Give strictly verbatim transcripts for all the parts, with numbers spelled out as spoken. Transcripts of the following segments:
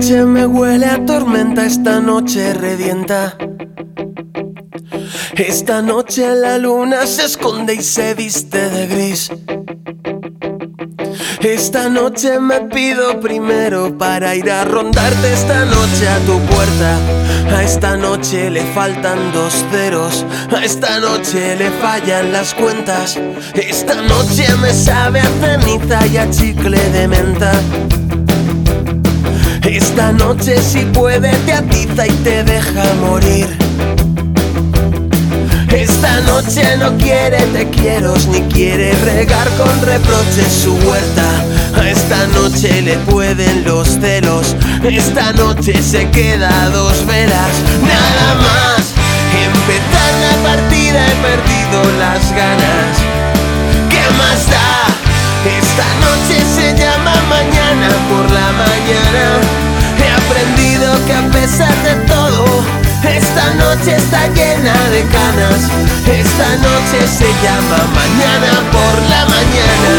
noche me huele a tormenta, esta noche revienta. Esta noche la luna se esconde y se viste de gris. Esta noche me pido primero para ir a rondarte esta noche a tu puerta. A esta noche le faltan dos ceros, a esta noche le fallan las cuentas. Esta noche me sabe a ceniza y a chicle de menta. Esta noche si puede te atiza y te deja morir. Esta noche no quiere te quiero ni quiere regar con reproches su huerta. A esta noche le pueden los celos, esta noche se queda a dos velas. Nada más empezar la partida he perdido las ganas. ¿Qué más da? Esta noche se llama mañana por la mañana. He aprendido que a pesar de todo esta noche está llena de canas. Esta noche se llama mañana por la mañana.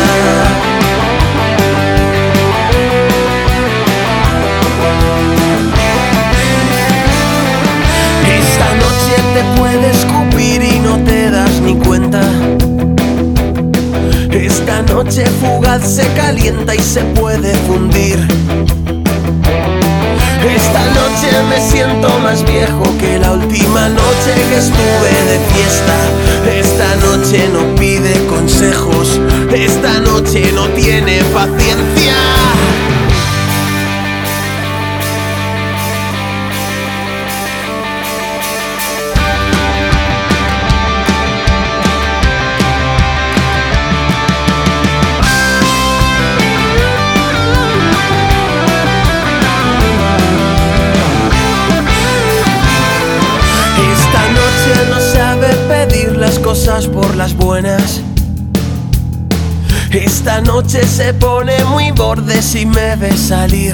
Esta noche te puede escupir y no te das ni cuenta. Esta noche fugaz se calienta y se puede fundir. Esta noche me siento más viejo que la última noche que estuve de fiesta. Esta noche no pide consejos, esta noche no tiene paciencia. Cosas por las buenas. Esta noche se pone muy borde si me ve salir.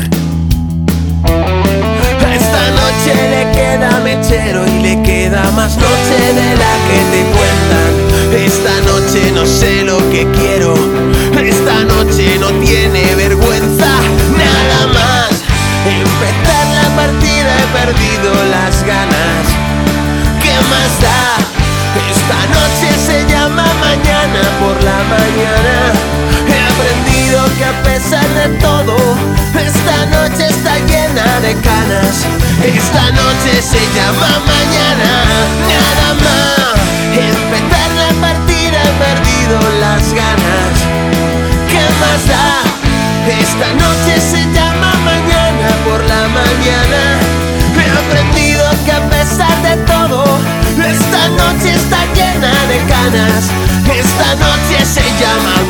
Esta noche le queda mechero y le queda más noche de la que te cuentan. Esta noche no sé lo que quiero, esta noche no tiene vergüenza. Nada más empezar la partida he perdido las ganas. ¿Qué más da? Esta noche se llama mañana por la mañana. He aprendido que a pesar de todo esta noche está llena de canas. Esta noche se llama mañana. Nada más empezar la partida he perdido las ganas. ¿Qué más da? Esta noche se llama mañana por la mañana. He aprendido que a pesar de todo esta noche está llena de canas. Esta noche se llama